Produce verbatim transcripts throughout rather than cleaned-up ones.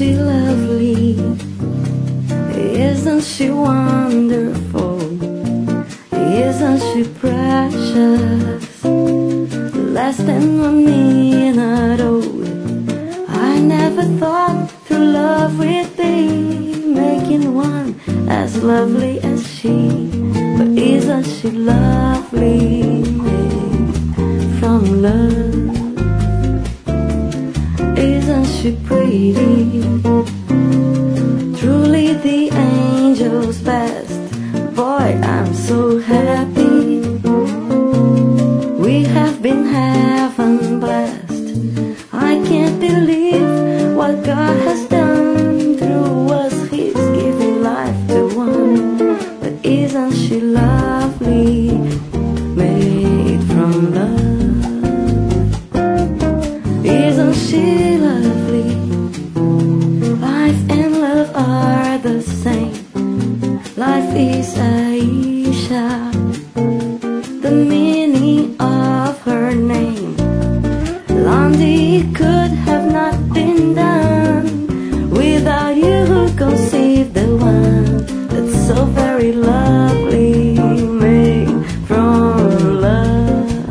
she lovely? Isn't she wonderful? Isn't she precious? Less than one minute old. I never thought true love would be making one as lovely as she. But isn't she lovely, made from love? Isn't she pretty? Truly the angel's best. Boy, I'm so happy. We have been heaven blessed. I can't believe what God has done through us. He's giving life to one. But isn't she lovely, made from love? Isn't she lovely? Life and love are the same. Life is Aisha, the meaning of her name. Blondie could have not been done without you who conceived the one that's so very lovely, made from love.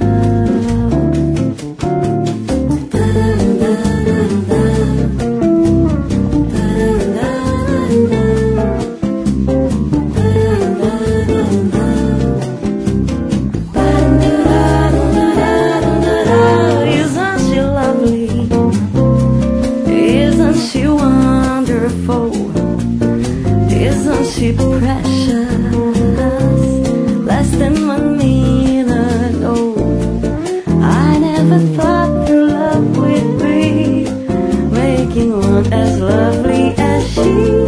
Isn't she wonderful? Isn't she precious? Less than one minute old. I never thought true love would be making one as lovely as she.